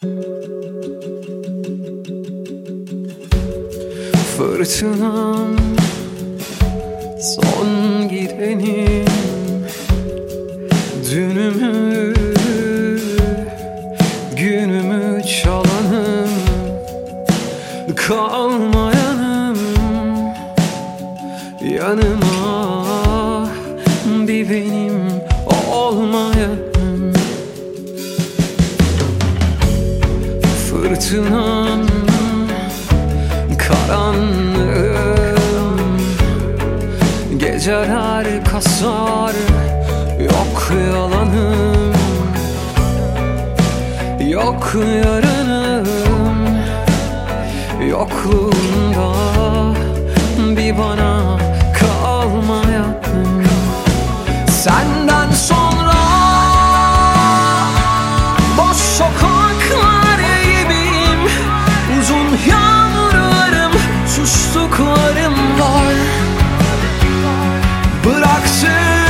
Fırtınam, son gidenim, dünümü, günümü çalanım, kalmayanım, yanıma bir benim olmayanım. Fırtınam, karanlığım, geceler kasar, yok yalanım, yok yarınım, yokluğunda bir bana kalmayanım. Senden sonra boş sokaklar gibiyim, uzun yağmurlarım, sustuklarım var. Bıraksın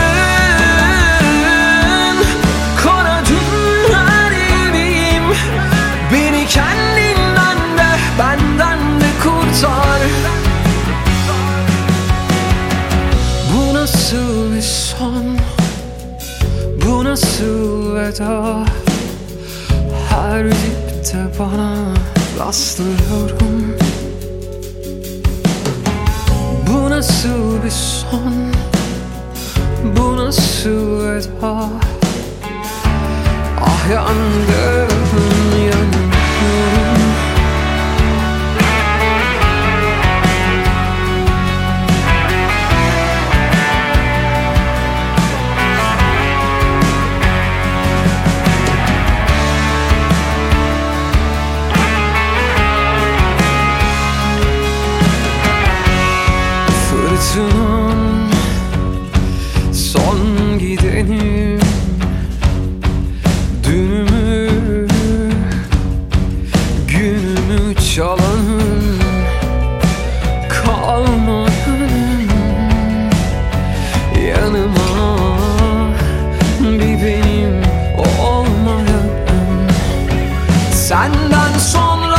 kara dünler gibiyim, beni kendinden de benden de kurtar. Bu nasıl bir son, bu nasıl veda? Her dipte bana rastlıyorum. Bu nasıl bir son, bu nasıl veda? Ah yandım, yanıyorum. Fırtınam, son gidenim, dünümü, günümü çalanım, kalmayanım, yanıma bir benim olmayanım. Senden sonra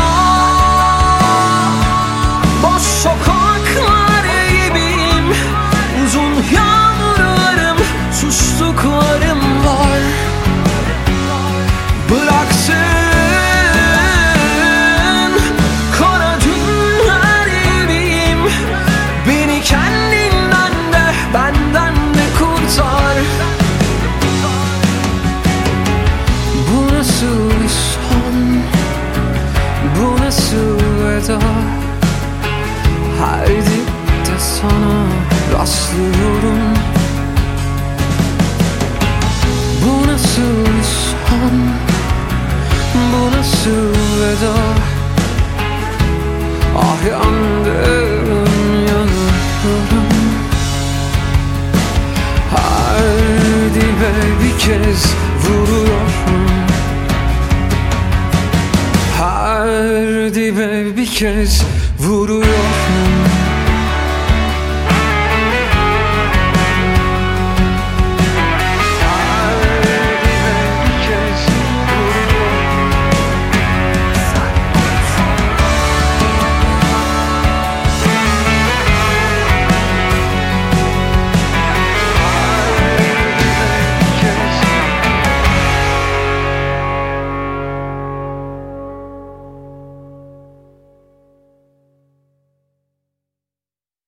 boş sokaklar gibiyim, uzun yağmurlarım, sustuklarım var. Bıraksın kara dünler gibiyim, beni kendinden de benden de kurtar. Bu nasıl bir son, bu nasıl veda? Her dipte sana rastlıyorum. Bu nasıl bir son, bu nasıl veda? Ah yandım, yanıyorum. Her dibe bir kez vuruyorum. Her dibe bir kez vuruyorum.